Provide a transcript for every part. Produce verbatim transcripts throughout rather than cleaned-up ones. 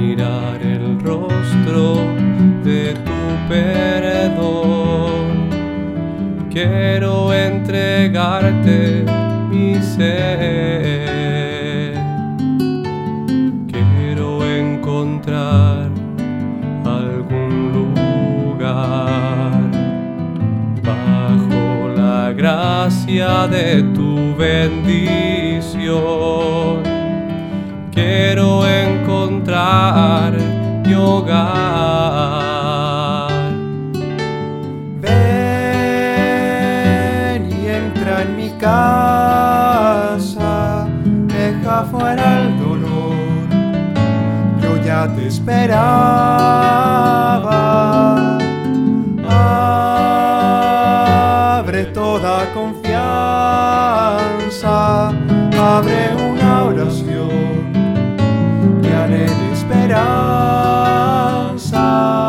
mirar el rostro de tu perdón. Quiero entregarte mi ser. Quiero encontrar algún lugar bajo la gracia de tu bendición. Quiero encontrar mi hogar. Ven y entra en mi casa, deja fuera el dolor. Yo ya te esperaba. Abre toda confianza, abre una oración que anhele esperanza.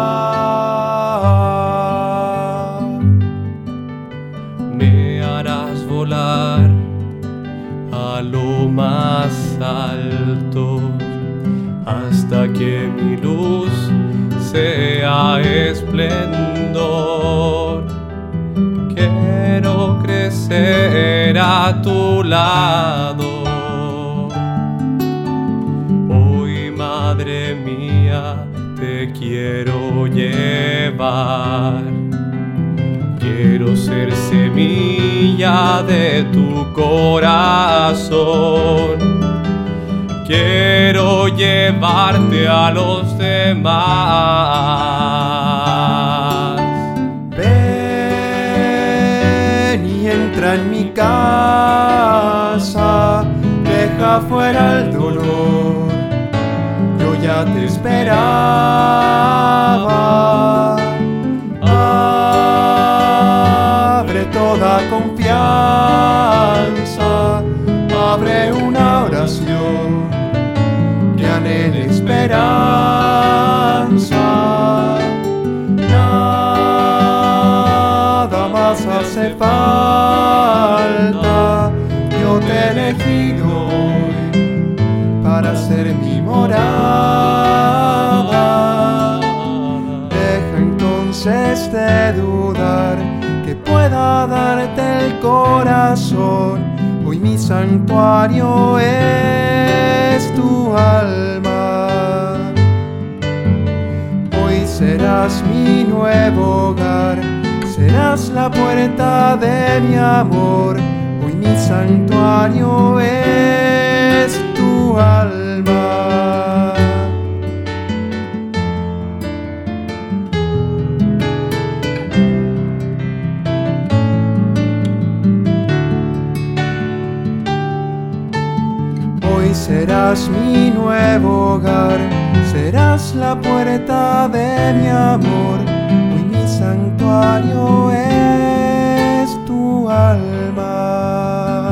Me harás volar a lo más alto hasta que mi luz sea esplendor. Quiero crecer a tu lado. Hoy, Madre mía, te quiero llevar. Quiero ser semilla de tu corazón. Quiero llevarte a los demás. Ven y entra en mi casa, deja fuera el dolor. Yo ya te esperaba. Abre toda confianza, abre una oración que anhele esperanza. Nada más hace falta, yo te he elegido hoy para ser mi morada. Deja entonces de dudar que pueda darte el corazón. Hoy mi santuario es tu alma. Hoy serás mi nuevo hogar, serás la puerta de mi amor. Hoy mi santuario es tu alma. Hoy serás mi nuevo hogar, serás la puerta de mi amor. Hoy mi santuario es tu alma.